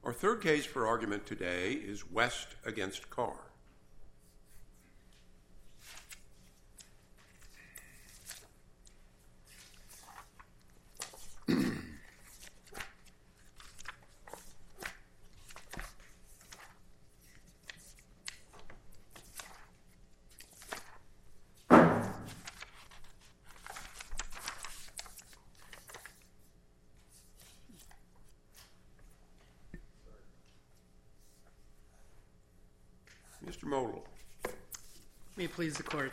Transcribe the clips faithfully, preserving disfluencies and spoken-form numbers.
Our third case for argument today is West against Carr. Mister Modell. May it please the court.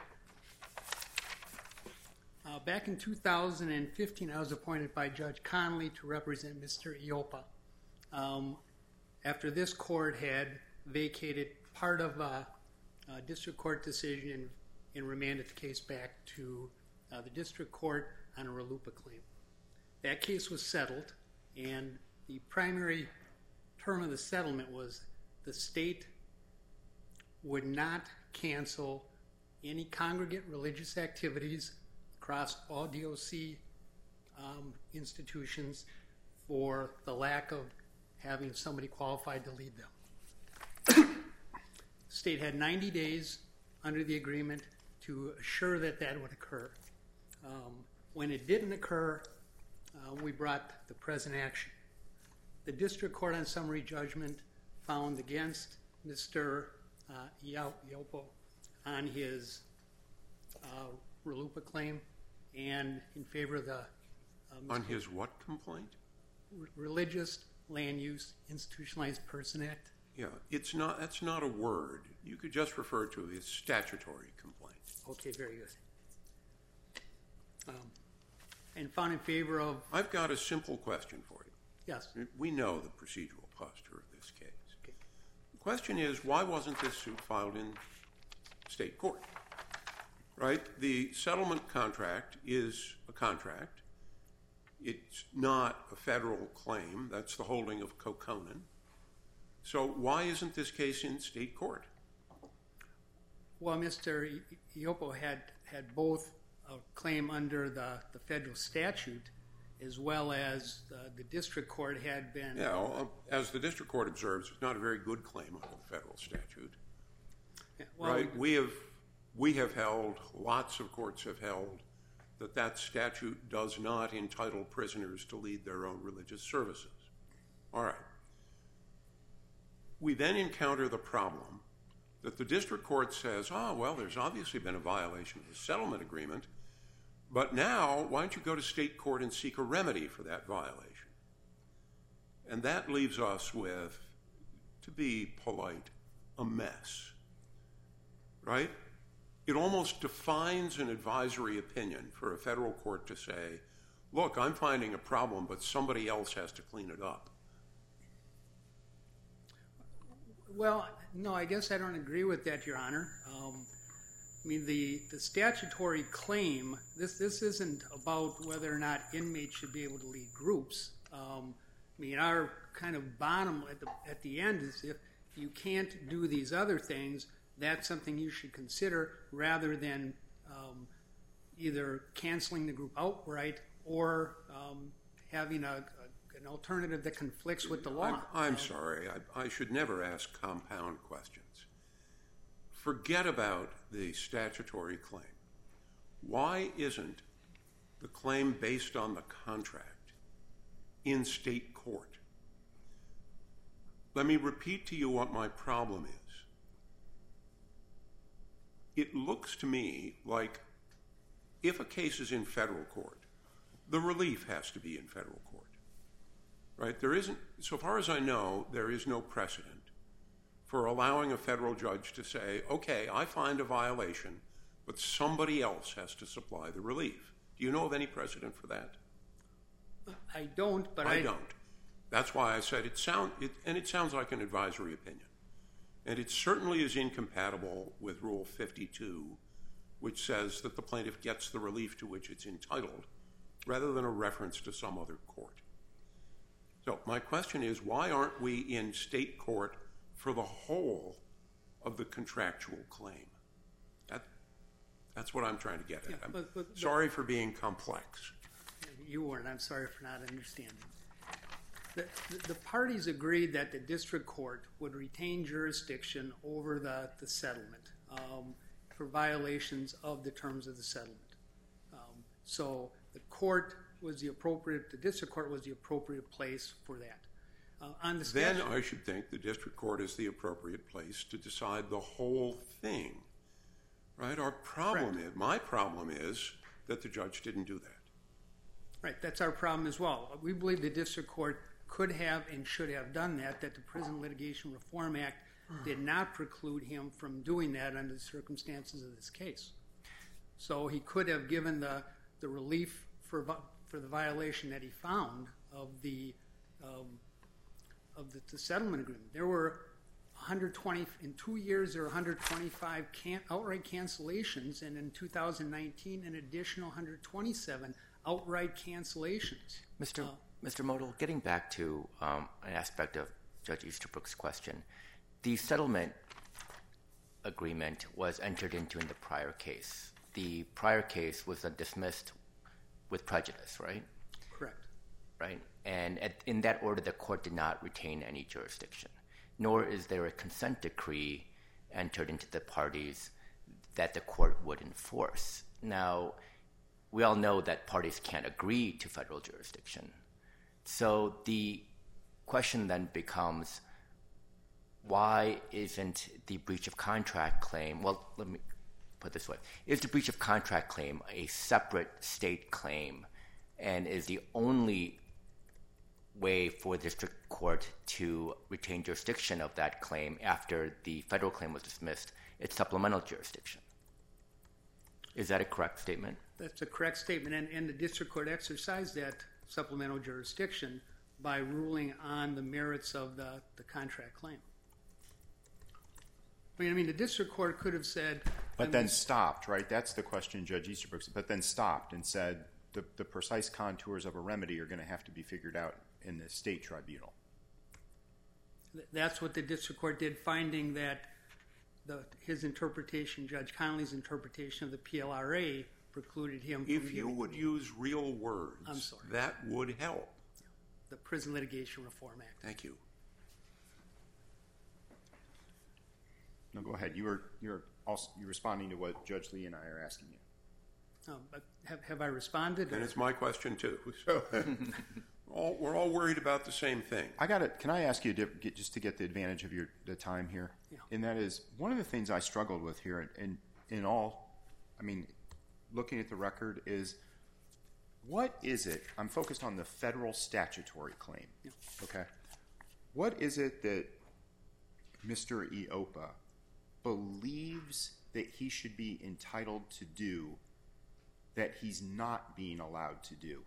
Uh, back in two thousand fifteen, I was appointed by Judge Connolly to represent Mister Ioppa. Um, after this court had vacated part of a, a district court decision and, and remanded the case back to uh, the district court on a RLUIPA claim. That case was settled, and the primary term of the settlement was the state would not cancel any congregate religious activities across all D O C um, institutions for the lack of having somebody qualified to lead them. The state had ninety days under the agreement to assure that that would occur. Um, when it didn't occur, uh, we brought the present action. The district court on summary judgment found against Mister Uh, Ioppa on his uh, RLUIPA claim and in favor of the uh, On his what complaint? R- Religious Land Use Institutionalized Person Act. Yeah, it's not. That's not a word. You could just refer to it as statutory complaint. Okay, very good. Um, and found in favor of. I've got a simple question for you. Yes. We know the procedural posture of this case. The question is, why wasn't this suit filed in state court? Right? The settlement contract is a contract. It's not a federal claim. That's the holding of Kokkonen. So why isn't this case in state court? Well, Mister Ioppa had, had both a claim under the, the federal statute as well as uh, the district court had been... Yeah, well, as the district court observes, it's not a very good claim under the federal statute. Yeah, well, right? We have, we have held, lots of courts have held, that that statute does not entitle prisoners to lead their own religious services. All right. We then encounter the problem that the district court says, oh, well, there's obviously been a violation of the settlement agreement, but now, why don't you go to state court and seek a remedy for that violation? And that leaves us with, to be polite, a mess. Right? It almost defines an advisory opinion for a federal court to say, look, I'm finding a problem, but somebody else has to clean it up. Well, no, I guess I don't agree with that, Your Honor. Um, I mean, the, the statutory claim, this this isn't about whether or not inmates should be able to lead groups. Um, I mean, our kind of bottom at the, at the end is if you can't do these other things, that's something you should consider rather than um, either canceling the group outright or um, having a, a, an alternative that conflicts with the law. I'm, I'm sorry. I, I should never ask compound questions. Forget about the statutory claim. Why isn't the claim based on the contract in state court? Let me repeat to you what my problem is. It looks to me like if a case is in federal court, the relief has to be in federal court. Right? There isn't, so far as I know, there is no precedent for allowing a federal judge to say, okay, I find a violation, but somebody else has to supply the relief. Do you know of any precedent for that? I don't, but I... I don't. That's why I said it sound, it, and it sounds like an advisory opinion. And it certainly is incompatible with Rule fifty-two, which says that the plaintiff gets the relief to which it's entitled, rather than a reference to some other court. So my question is, why aren't we in state court for the whole of the contractual claim? That, that's what I'm trying to get at. Yeah, I'm but, but, sorry for being complex. You weren't. I'm sorry for not understanding. The, the parties agreed that the district court would retain jurisdiction over the, the settlement um, for violations of the terms of the settlement. Um, so the court was the appropriate, the district court was the appropriate place for that. Uh, on the then I should think the district court is the appropriate place to decide the whole thing, right? Our problem Correct. is, my problem is that the judge didn't do that. Right, that's our problem as well. We believe the district court could have and should have done that, that the Prison Litigation Reform Act did not preclude him from doing that under the circumstances of this case. So he could have given the, the relief for, for the violation that he found of the um, of the, the settlement agreement. There were one hundred twenty, in two years there were one hundred twenty-five can, outright cancellations, and in two thousand nineteen an additional one hundred twenty-seven outright cancellations. Mister Uh, Mister Modell, getting back to um, an aspect of Judge Easterbrook's question, the settlement agreement was entered into in the prior case. The prior case was uh, dismissed with prejudice, right? Correct. Right. And at, in that order, the court did not retain any jurisdiction, nor is there a consent decree entered into the parties that the court would enforce. Now, we all know that parties can't agree to federal jurisdiction. So the question then becomes, why isn't the breach of contract claim, well, let me put it this way, is the breach of contract claim a separate state claim, and is the only way for the district court to retain jurisdiction of that claim after the federal claim was dismissed, its supplemental jurisdiction? Is that a correct statement? That's a correct statement, and, and the district court exercised that supplemental jurisdiction by ruling on the merits of the, the contract claim. I mean, I mean, the district court could have said... But then stopped, right? That's the question Judge Easterbrook said. But then stopped and said the, the precise contours of a remedy are going to have to be figured out in the state tribunal. That's what the district court did, finding that the, his interpretation, Judge Connolly's interpretation of the P L R A precluded him from... If you would use real words, I'm sorry. that would help. The Prison Litigation Reform Act. Thank you. No, go ahead. You were you're also you're responding to what Judge Lee and I are asking you. Um, but have, have I responded? And or? it's my question too. So all, we're all worried about the same thing. I got it. Can I ask you to get, just to get the advantage of your the time here? Yeah. And that is one of the things I struggled with here, and in, in all, I mean, looking at the record is, what is it? I'm focused on the federal statutory claim. Yeah. Okay. What is it that Mister Iopa believes that he should be entitled to do that he's not being allowed to do?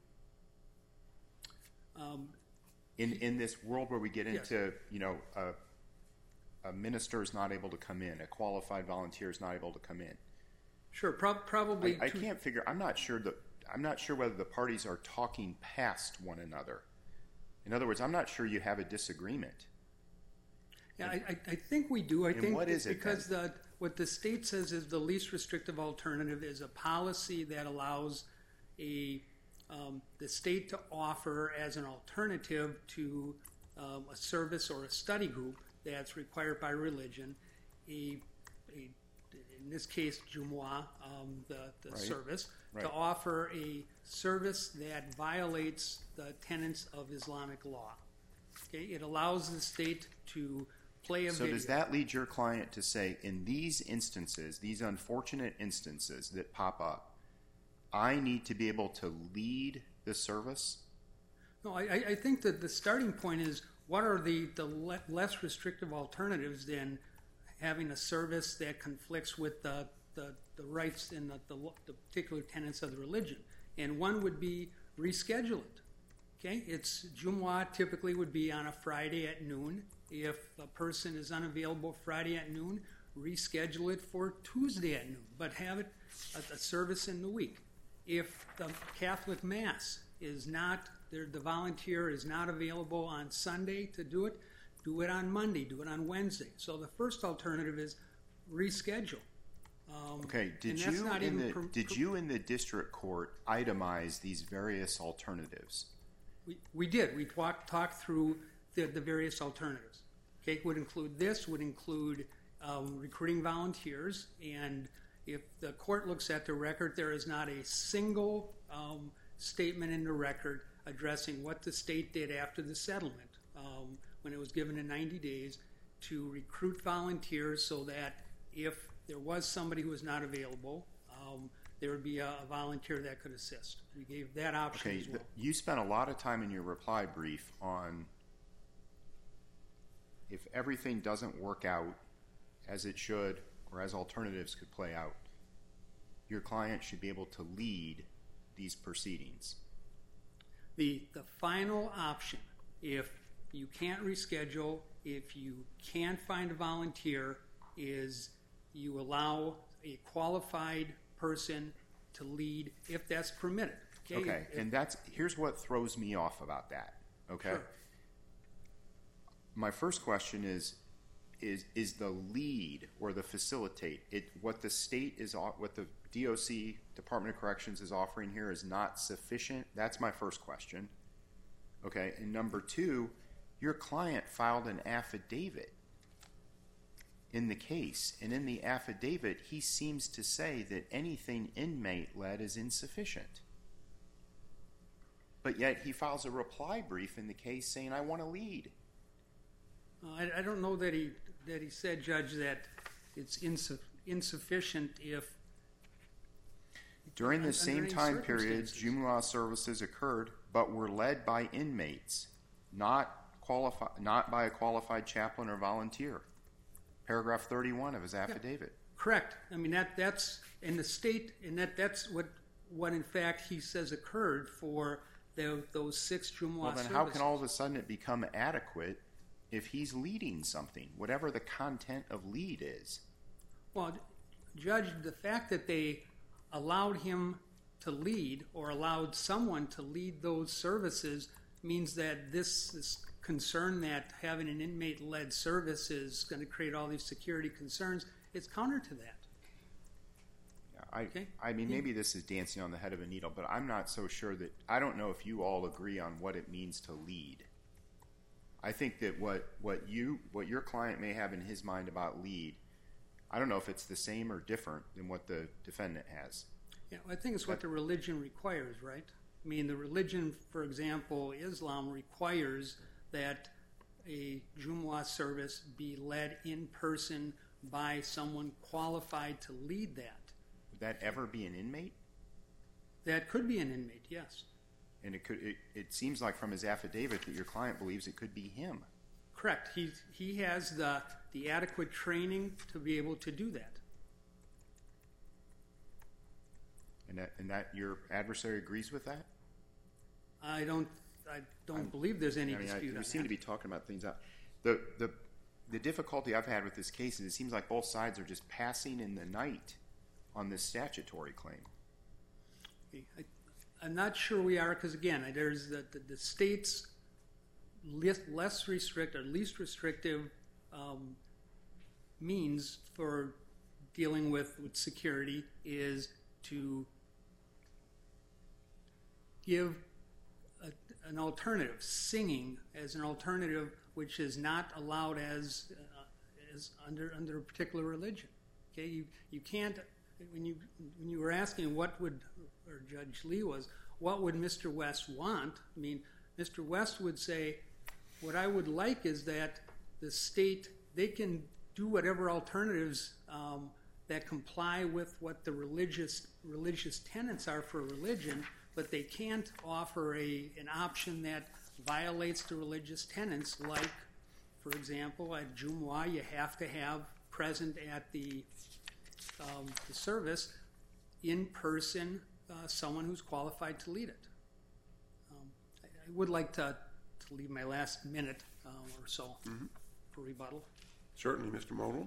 Um, in in this world where we get into, yes. you know, a, a minister is not able to come in, a qualified volunteer is not able to come in. Sure, pro- probably. I, I to, can't figure. I'm not sure that. I'm not sure whether the parties are talking past one another. In other words, I'm not sure you have a disagreement. Yeah, I, I think we do. I And think what is it because the, what the state says is the least restrictive alternative is a policy that allows a um, the state to offer as an alternative to um, a service or a study group that's required by religion, a, a in this case, Jumu'ah, um, the, the Right. service, Right. to offer a service that violates the tenets of Islamic law. Okay, it allows the state to play a So video. does that lead your client to say, in these instances, these unfortunate instances that pop up, I need to be able to lead the service? No, I, I think that the starting point is what are the, the le- less restrictive alternatives than having a service that conflicts with the, the, the rights and the, the, the particular tenets of the religion. And one would be reschedule it. Okay, it's Jumu'ah typically would be on a Friday at noon. If a person is unavailable Friday at noon, reschedule it for Tuesday at noon, but have it a, a service in the week. If the Catholic Mass is not, the volunteer is not available on Sunday to do it, do it on Monday, do it on Wednesday. So the first alternative is reschedule. Um, Okay, did and that's you not in even the per- did per- you in the district court itemize these various alternatives? We, we did. We talked talked through the, the various alternatives. Okay, would include this, would include um, recruiting volunteers, and if the court looks at the record, there is not a single um, statement in the record addressing what the state did after the settlement, um, when it was given in ninety days, to recruit volunteers so that if there was somebody who was not available, um, there would be a, a volunteer that could assist. We gave that option Okay, as well. you spent a lot of time in your reply brief on if everything doesn't work out as it should or as alternatives could play out, your client should be able to lead these proceedings. The, the final option, if you can't reschedule, if you can't find a volunteer, is you allow a qualified person to lead if that's permitted. Okay, Okay, if, and that's here's what throws me off about that. Okay, Sure. My first question is is is the lead or the facilitate it what the state is what the D O C, Department of Corrections, is offering here is not sufficient? That's my first question. Okay, and number two, your client filed an affidavit in the case, and in the affidavit he seems to say that anything inmate-led is insufficient. But yet he files a reply brief in the case saying, I want to lead. uh, I, I don't know that he that he said, Judge, that it's insu- insufficient if During the under same any time period, circumstances. Jumu'ah services occurred, but were led by inmates, not qualified, not by a qualified chaplain or volunteer. Paragraph thirty-one of his affidavit. Correct. I mean, that that's in the state, and that that's what what in fact he says occurred for the, those six Jumu'ah Well, then services. how can all of a sudden it become adequate if he's leading something, whatever the content of lead is? Well, Judge, the fact that they allowed him to lead or allowed someone to lead those services means that this, this concern that having an inmate-led service is going to create all these security concerns, it's counter to that. I, Okay. I mean, maybe this is dancing on the head of a needle, but I'm not so sure that I don't know if you all agree on what it means to lead. I think that what, what you what your client may have in his mind about lead, I don't know if it's the same or different than what the defendant has. Yeah, I think it's what the religion requires, right? I mean, the religion, for example, Islam requires that a Jumu'ah service be led in person by someone qualified to lead that. Would that ever be an inmate? That could be an inmate, yes. And it could. It, it seems like from his affidavit that your client believes it could be him. Correct. He he has the the adequate training to be able to do that. And that, and that your adversary agrees with that? I don't I don't I'm- believe there's any I mean, I, dispute we on seem that. to be talking about things out. The the the difficulty I've had with this case is it seems like both sides are just passing in the night on this statutory claim. I, I'm not sure we are because again, there's the the, the state's less, less restrict or least restrictive um, means for dealing with, with security is to give a, an alternative, singing as an alternative, which is not allowed as uh, as under under a particular religion. Okay, you you can't when you when you were asking what would or Judge Lee was what would Mister West want? I mean, Mister West would say, what I would like is that the state they can do whatever alternatives um, that comply with what the religious religious tenets are for religion, but they can't offer a an option that violates the religious tenets. Like, for example, at Jumu'ah, you have to have present at the um, the service in person uh, someone who's qualified to lead it. Um, I, I would like to, to leave my last minute um, or so Mm-hmm. for rebuttal. Certainly, Mister Modell.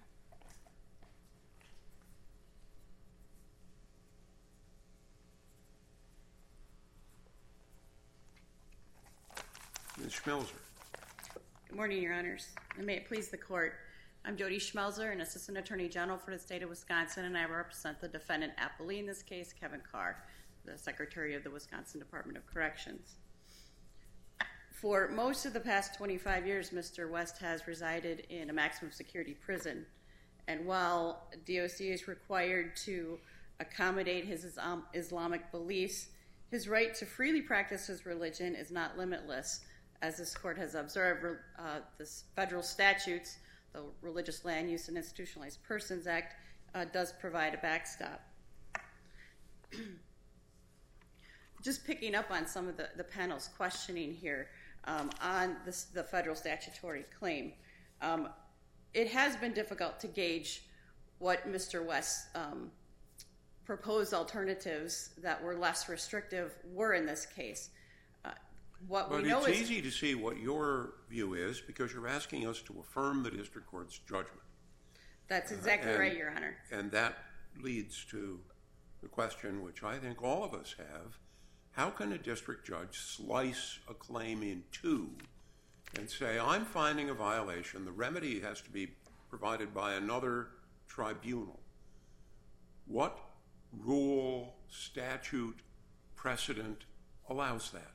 Miz Schmelzer. Good morning, Your Honors, and may it please the Court. I'm Jody Schmelzer, an Assistant Attorney General for the state of Wisconsin, and I represent the defendant appellee in this case, Kevin Carr, the Secretary of the Wisconsin Department of Corrections. For most of the past twenty-five years, Mister West has resided in a maximum security prison. And while D O C is required to accommodate his Islam- Islamic beliefs, his right to freely practice his religion is not limitless. As this court has observed, uh, the federal statutes, the Religious Land Use and Institutionalized Persons Act, uh, does provide a backstop. Just picking up on some of the, the panel's questioning here um, on this, the federal statutory claim, um, it has been difficult to gauge what Mister West's um, proposed alternatives that were less restrictive were in this case. Uh, what but we know it's is, easy to see what your view is because you're asking us to affirm the district court's judgment. That's exactly uh, and, right, Your Honor. And that leads to the question, which I think all of us have, how can a district judge slice a claim in two and say, I'm finding a violation, the remedy has to be provided by another tribunal? What rule, statute, precedent allows that?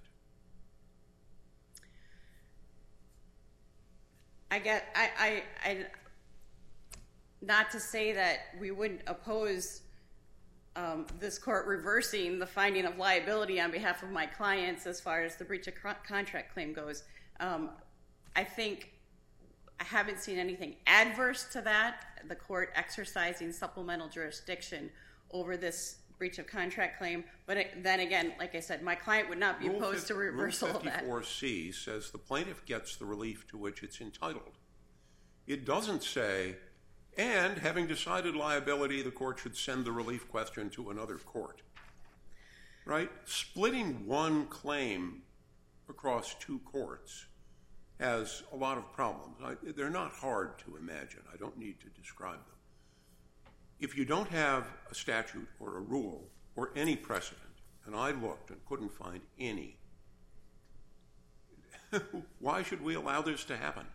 I get, I, I, I, not to say that we wouldn't oppose um, this court reversing the finding of liability on behalf of my clients as far as the breach of contract claim goes. Um, I think I haven't seen anything adverse to that, the court exercising supplemental jurisdiction over this breach of contract claim. But it, then again, like I said, my client would not be Rule opposed to reversal Rule of that. fifty-four C says the plaintiff gets the relief to which it's entitled. It doesn't say, and having decided liability, the court should send the relief question to another court. Right? Splitting one claim across two courts has a lot of problems. I, they're not hard to imagine. I don't need to describe them. If you don't have a statute or a rule or any precedent, and I looked and couldn't find any, why should we allow this to happen?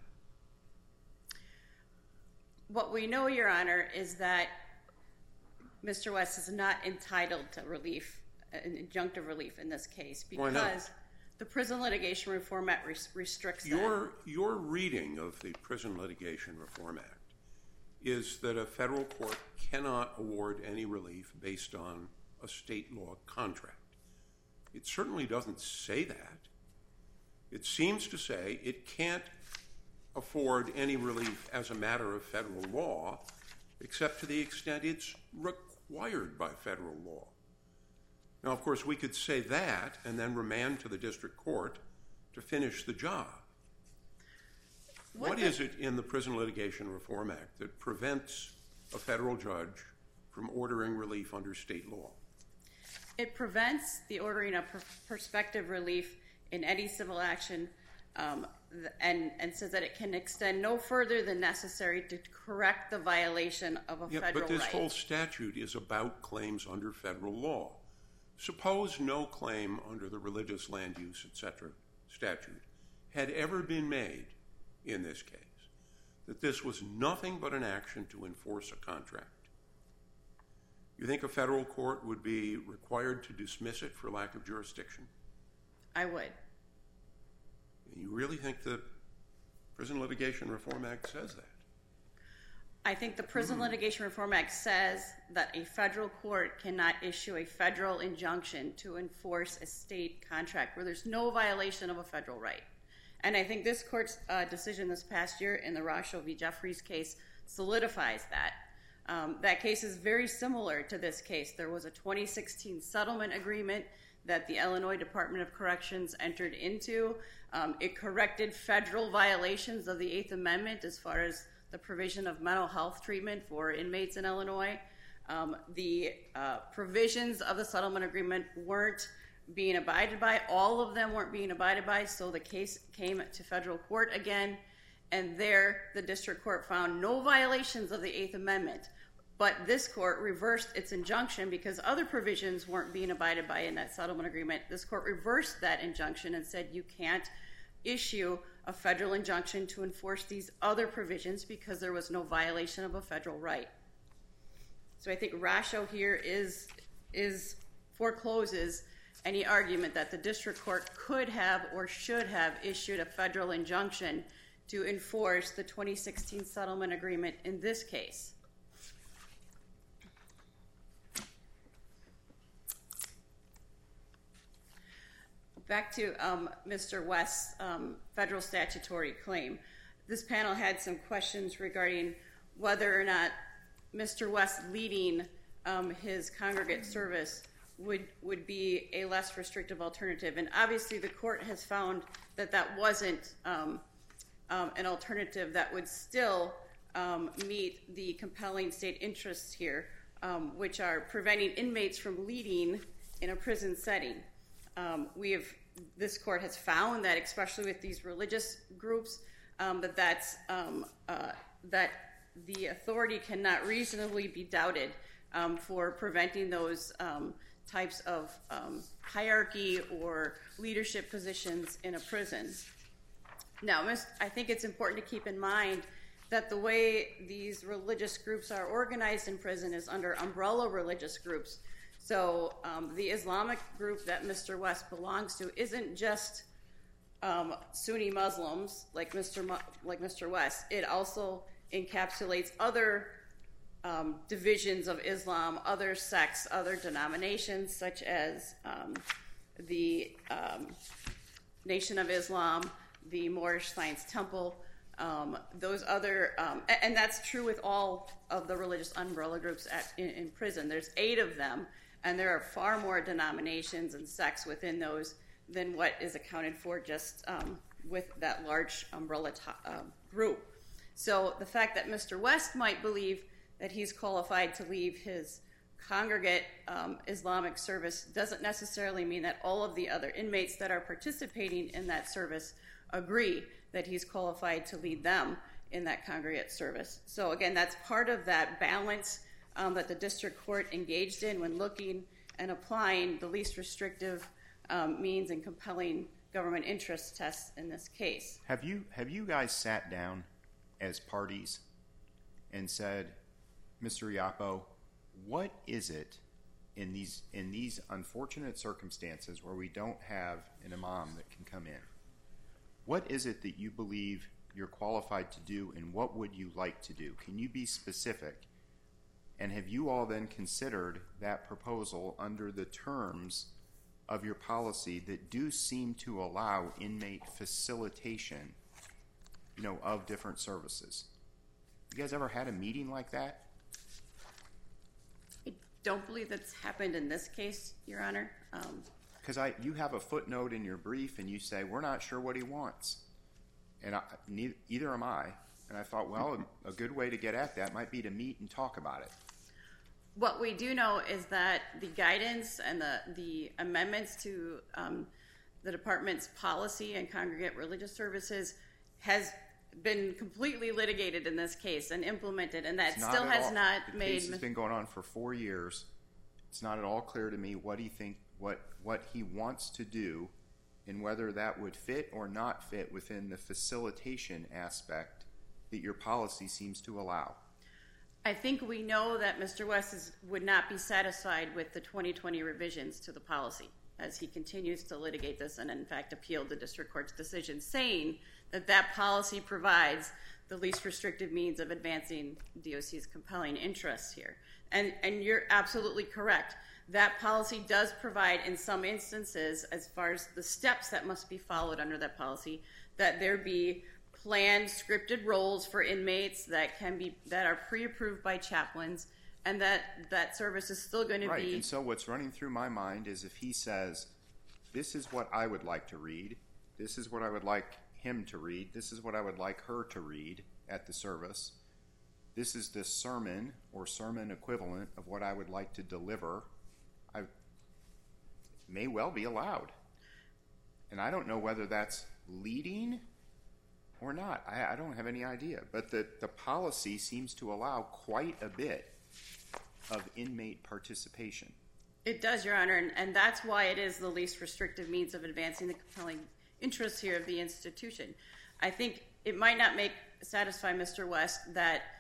What we know, Your Honor, is that Mister West is not entitled to relief, an injunctive relief in this case, Why not? because the Prison Litigation Reform Act res- restricts that. Your, your reading of the Prison Litigation Reform Act is that a federal court cannot award any relief based on a state law contract. It certainly doesn't say that. It seems to say it can't afford any relief as a matter of federal law, except to the extent it's required by federal law. Now, of course, we could say that and then remand to the district court to finish the job. What, what is it in the Prison Litigation Reform Act that prevents a federal judge from ordering relief under state law? It prevents the ordering of per- prospective relief in any civil action um, th- and, and says that it can extend no further than necessary to correct the violation of a yeah, federal right. But this whole statute is about claims under federal law. Suppose no claim under the Religious Land Use, et cetera statute had ever been made in this case, that this was nothing but an action to enforce a contract. You think a federal court would be required to dismiss it for lack of jurisdiction? I would. And you really think the Prison Litigation Reform Act says that? I think the Prison mm. Litigation Reform Act says that a federal court cannot issue a federal injunction to enforce a state contract where there's no violation of a federal right. And I think this court's uh, decision this past year in the Rasho v. Jeffries case solidifies that. Um, that case is very similar to this case. There was a twenty sixteen settlement agreement that the Illinois Department of Corrections entered into. Um, it corrected federal violations of the Eighth Amendment as far as the provision of mental health treatment for inmates in Illinois. Um, the uh, provisions of the settlement agreement weren't being abided by. All of them weren't being abided by, so the case came to federal court again, and there the district court found no violations of the Eighth Amendment. But this court reversed its injunction because other provisions weren't being abided by in that settlement agreement. This court reversed that injunction and said you can't issue a federal injunction to enforce these other provisions because there was no violation of a federal right. So I think Rasho here is is forecloses any argument that the district court could have or should have issued a federal injunction to enforce the twenty sixteen settlement agreement in this case. Back to um, Mister West's um, federal statutory claim. This panel had some questions regarding whether or not Mister West leading um, his congregate service would would be a less restrictive alternative. And obviously the court has found that that wasn't um, um, an alternative that would still um, meet the compelling state interests here, um, which are preventing inmates from leading in a prison setting. Um, we have, this court has found that, especially with these religious groups, um, that that's, um, uh, that the authority cannot reasonably be doubted um, for preventing those um, types of um, hierarchy or leadership positions in a prison. Now, I think it's important to keep in mind that the way these religious groups are organized in prison is under umbrella religious groups. So um, the Islamic group that Mister West belongs to isn't just um, Sunni Muslims like Mister Mu- like Mister West. It also encapsulates other um, divisions of Islam, other sects, other denominations, such as um, the um, Nation of Islam, the Moorish Science Temple, um, those other, um, and, and that's true with all of the religious umbrella groups at, in, in prison. There's eight of them, and there are far more denominations and sects within those than what is accounted for just um, with that large umbrella to, uh, group. So the fact that Mister West might believe that he's qualified to leave his congregate um, Islamic service doesn't necessarily mean that all of the other inmates that are participating in that service agree that he's qualified to lead them in that congregate service. So again, that's part of that balance um, that the district court engaged in when looking and applying the least restrictive um, means and compelling government interest tests in this case. Have you have you guys sat down as parties and said, Mister Iapo, what is it in these in these unfortunate circumstances where we don't have an imam that can come in? What is it that you believe you're qualified to do, and what would you like to do? Can you be specific? And have you all then considered that proposal under the terms of your policy that do seem to allow inmate facilitation, you know, of different services? You guys ever had a meeting like that? I don't believe that's happened in this case, Your Honor. Um, Because I, you have a footnote in your brief, and you say, we're not sure what he wants. And I, neither, either am I. And I thought, well, a, a good way to get at that might be to meet and talk about it. What we do know is that the guidance and the, the amendments to um, the department's policy and congregate religious services has been completely litigated in this case and implemented, and that still has all, not the made... The case has been going on for four years. It's not at all clear to me what he think, what what he wants to do, and whether that would fit or not fit within the facilitation aspect that your policy seems to allow. I think we know that Mister West is, would not be satisfied with the twenty twenty revisions to the policy as he continues to litigate this and, in fact, appealed the district court's decision, saying that that policy provides the least restrictive means of advancing D O C's compelling interests here. And, and you're absolutely correct. That policy does provide, in some instances, as far as the steps that must be followed under that policy, that there be planned, scripted roles for inmates that can be that are pre-approved by chaplains, and that that service is still going to right. be... Right, and so what's running through my mind is if he says, this is what I would like to read, this is what I would like him to read, this is what I would like her to read at the service, this is the sermon or sermon equivalent of what I would like to deliver, I may well be allowed. And I don't know whether that's leading or not. I, I don't have any idea. But the, the policy seems to allow quite a bit of inmate participation. It does, Your Honor, and, and that's why it is the least restrictive means of advancing the compelling interests here of the institution. I think it might not make satisfy Mister West that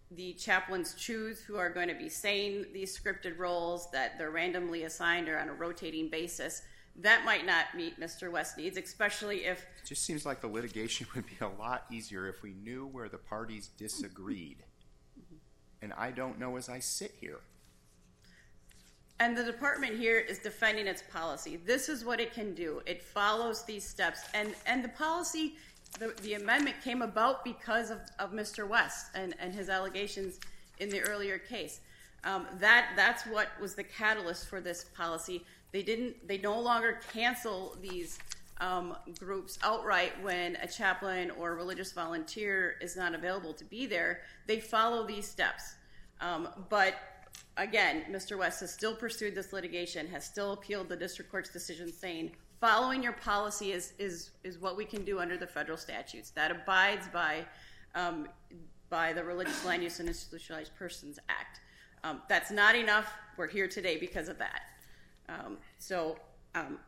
the chaplains choose who are going to be saying these scripted roles, that they're randomly assigned or on a rotating basis, that might not meet Mister West's needs, especially if... It just seems like the litigation would be a lot easier if we knew where the parties disagreed. And I don't know as I sit here. And the department here is defending its policy. This is what it can do. It follows these steps. And and the policy, the, the amendment came about because of, of Mister West and, and his allegations in the earlier case. Um, that that's what was the catalyst for this policy. They didn't. They no longer cancel these um, groups outright when a chaplain or a religious volunteer is not available to be there. They follow these steps. Um, but again, Mister West has still pursued this litigation, has still appealed the district court's decision, saying following your policy is is is what we can do under the federal statutes. That abides by um, by the Religious Land Use and Institutionalized Persons Act. Um, that's not enough. We're here today because of that. Um, so, um,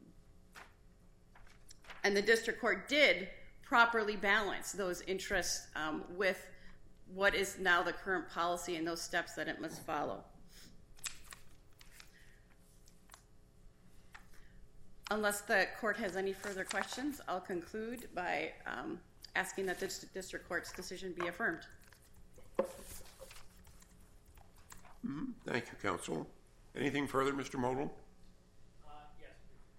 and the district court did properly balance those interests um, with what is now the current policy and those steps that it must follow. Unless the court has any further questions, I'll conclude by um, asking that the district court's decision be affirmed. Mm-hmm. Thank you, counsel. Anything further, Mister Modell? Uh, yes.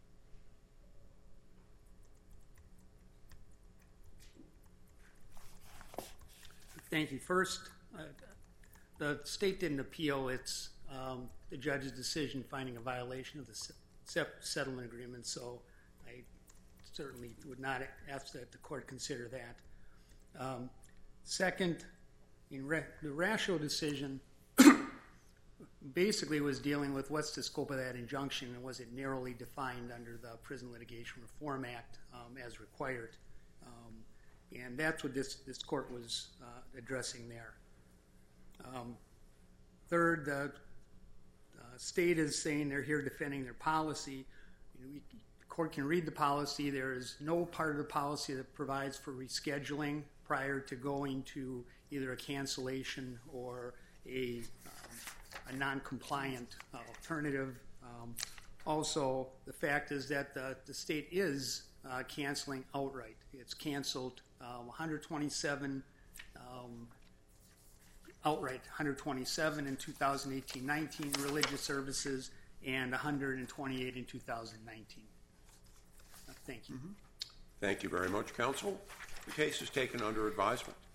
Thank you. First, uh, the state didn't appeal its um, the judge's decision finding a violation of the se- settlement agreement, so I certainly would not ask that the court consider that. Um, second, in ra- the Rasho decision basically was dealing with what's the scope of that injunction and was it narrowly defined under the Prison Litigation Reform Act um, as required. Um, and that's what this, this court was uh, addressing there. Um, third, the uh, state is saying they're here defending their policy. You know, we, the court can read the policy. There is no part of the policy that provides for rescheduling prior to going to either a cancellation or a a non-compliant uh, alternative. Um, also, the fact is that the, the state is uh, canceling outright. It's canceled um, one hundred twenty-seven um, outright, one hundred twenty-seven in two thousand eighteen nineteen religious services and one hundred twenty-eight in two thousand nineteen. Uh, thank you. Mm-hmm. Thank you very much, counsel. The case is taken under advisement.